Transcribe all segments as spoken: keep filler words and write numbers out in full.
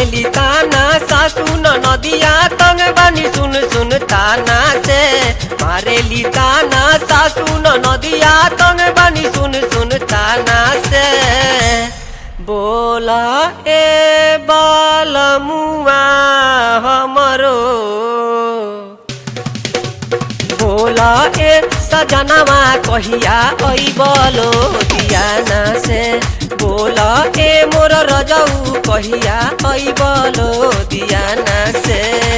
मारेली ताना सासू न नदिया तंग बानी सुन सुन ताना से। मारेली ताना सासू न नदिया तंग बानी सुन सुन ताना से। बोला ए बालमुआ हमरो, बोला ए सजनवा कहिया अइबलो दियाना से। बोला ए मोर रजऊ कहिया अइबलो दियाना से।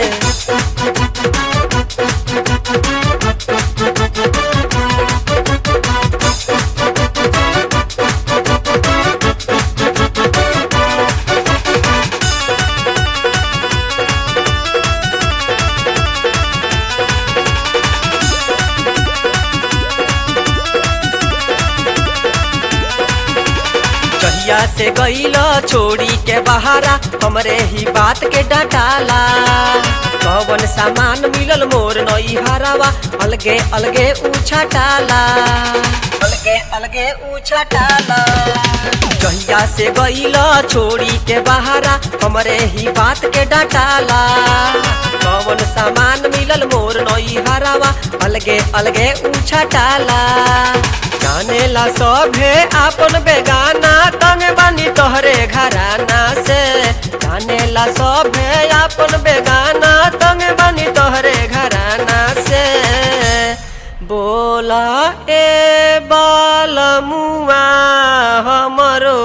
कहिया से गईला छोड़ी के बहारा हमरे ही बात के डाटाला। कवन सामान मिलल मोर नई हरावा अलगे अलगे ऊंचा टाला, अलगे अलगे ऊंचा टाला। कहिया से गईला छोड़ी के बहारा हमरे ही बात के डाटाला। कवन सामान मिलल मोर नई हरावा अलगे अलगे ऊंचा टाला। जाने ला सभे आपन बेगाना तंग बानी तोहरे घराना से। जाने ला सभे आपन बेगाना तंग बानी तोहरे घराना से। बोला ए बालमुआ हमरो,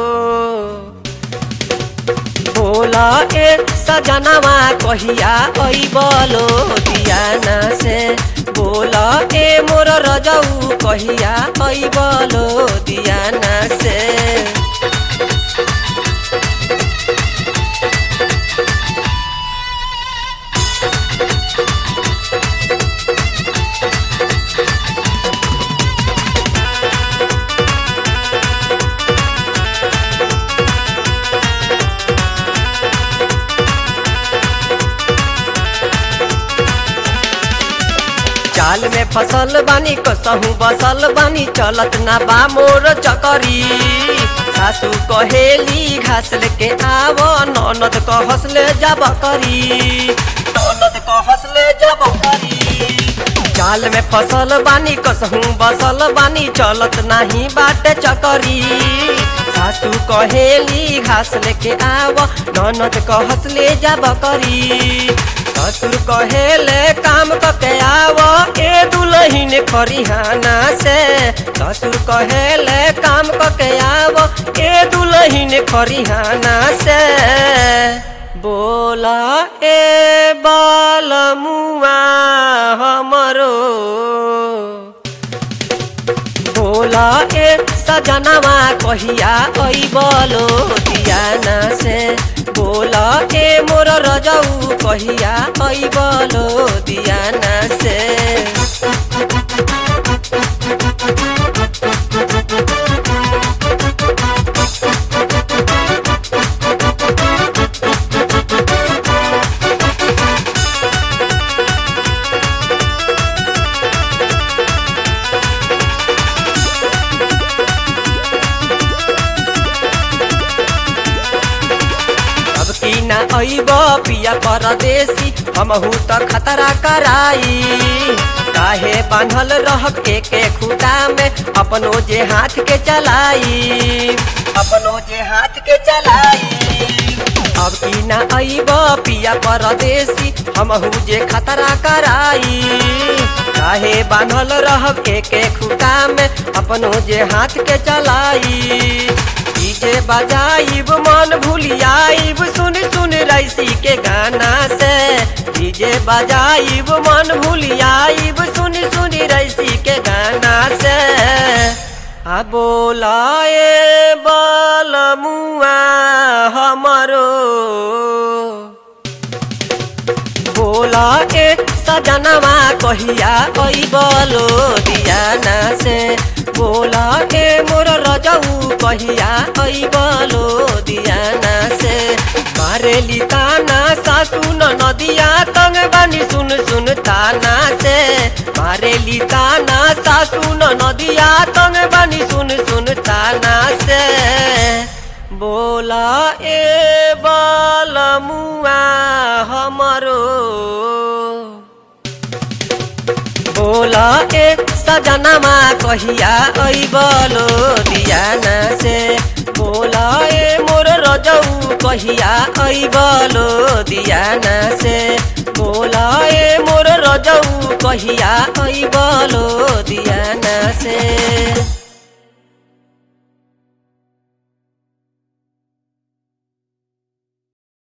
बोला ए सजनवा कहिया अइबलो दियाना से। बोला ए मोर रजऊ कहिया अइबलो दियाना से। जाल में फसल बानी कसहू बसल बानी चलत ना बा मोर चकरी। सासू कहेली घास लेके आव ननद कहस ले जाब करी, ननद कहस ले जाब करी। जाल में फसल बानी कसहू बसल बानी चलत नाही बाटे चकरी। सासू कहेली घास लेके आव ननद कहस ले जाब करी। ससुर कहेले काम कके आव ए दुल्हन खरिहाना से। ससुर कहेले काम कके आव ए दुल्हन खरिहाना से। बोला ए बालमुआ हमरो, बोला ए सजनवा कहिया अइबलो दियाना से। बोला ए मोर रजऊ कहिया अइबलो दियाना से। ना अइब पिया परदेसी हमहू त खतरा कराई। काहे बांधल रहब एके खूटा में अपनो जे हाथ के चलाई, अपनो जे हाथ के चलाई। अब की ना अइब पिया परदेसी हमहू जे खतरा कराई। काहे बांधल रहब एके खूटा में अपनो जे हाथ के चलाई। डीजे बजाइब मन भूलियाइब सुन सुन रईसी के गाना से। डीजे बजाइब मन भूलियाइब सुन सुन रईसी के गाना से। आ बोला ए बालमुआ हमरो, बोला ए सजनवा कहिया अइबलो दियाना से। बोला ए मोर रजऊ कहिया अइबलो दियाना से। मारेली ताना सासू न नदिया तंग बानी सुन सुन ताना से। मारेली ताना सासू न नदिया तंग बानी सुन सुन ताना से। बोला ए बालमुआ हमरो बोला ए सजनमा कहिया अइबलो दियाना से बोला ए मोर रजऊ कहिया अइबलो दियाना से बोला ए मोर रजऊ कहिया अइबलो दियाना से।